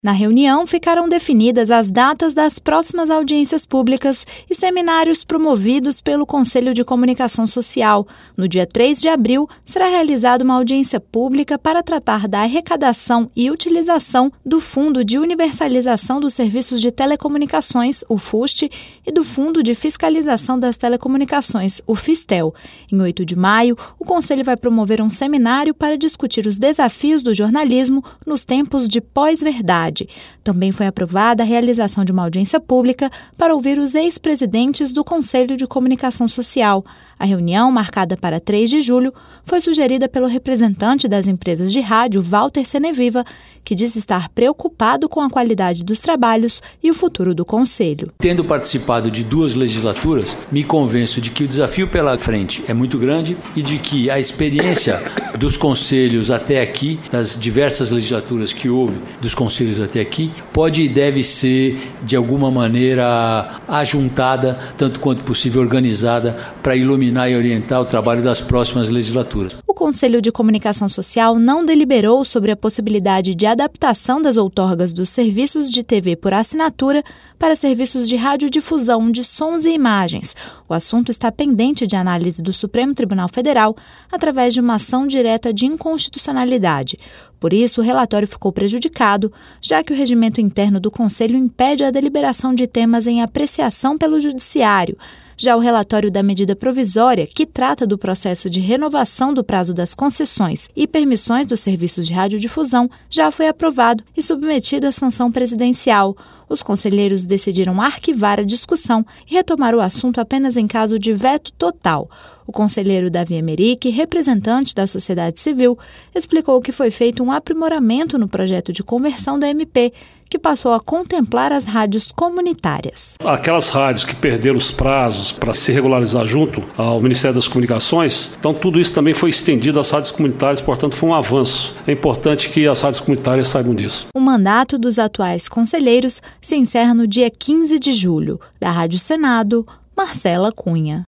Na reunião, ficaram definidas as datas das próximas audiências públicas e seminários promovidos pelo Conselho de Comunicação Social. No dia 3 de abril, será realizada uma audiência pública para tratar da arrecadação e utilização do Fundo de Universalização dos Serviços de Telecomunicações, o FUST, e do Fundo de Fiscalização das Telecomunicações, o FISTEL. Em 8 de maio, o Conselho vai promover um seminário para discutir os desafios do jornalismo nos tempos de pós-verdade. Também foi aprovada a realização de uma audiência pública para ouvir os ex-presidentes do Conselho de Comunicação Social. A reunião, marcada para 3 de julho, foi sugerida pelo representante das empresas de rádio, Walter Seneviva, que disse estar preocupado com a qualidade dos trabalhos e o futuro do Conselho. Tendo participado de 2 legislaturas, me convenço de que o desafio pela frente é muito grande e de que a experiência dos conselhos até aqui, das diversas legislaturas que houve, dos conselhos até aqui, pode e deve ser, de alguma maneira, ajuntada, tanto quanto possível organizada, para iluminar e orientar o trabalho das próximas legislaturas. O Conselho de Comunicação Social não deliberou sobre a possibilidade de adaptação das outorgas dos serviços de TV por assinatura para serviços de radiodifusão de sons e imagens. O assunto está pendente de análise do Supremo Tribunal Federal através de uma ação direta de inconstitucionalidade. Por isso, o relatório ficou prejudicado, já que o regimento interno do Conselho impede a deliberação de temas em apreciação pelo Judiciário. Já o relatório da medida provisória, que trata do processo de renovação do prazo das concessões e permissões dos serviços de radiodifusão, já foi aprovado e submetido à sanção presidencial. Os conselheiros decidiram arquivar a discussão e retomar o assunto apenas em caso de veto total. O conselheiro Davi Emerick, representante da sociedade civil, explicou que foi feito um aprimoramento no projeto de conversão da MP, que passou a contemplar as rádios comunitárias. Aquelas rádios que perderam os prazos para se regularizar junto ao Ministério das Comunicações, então tudo isso também foi estendido às rádios comunitárias, portanto foi um avanço. É importante que as rádios comunitárias saibam disso. O mandato dos atuais conselheiros se encerra no dia 15 de julho. Da Rádio Senado, Marcela Cunha.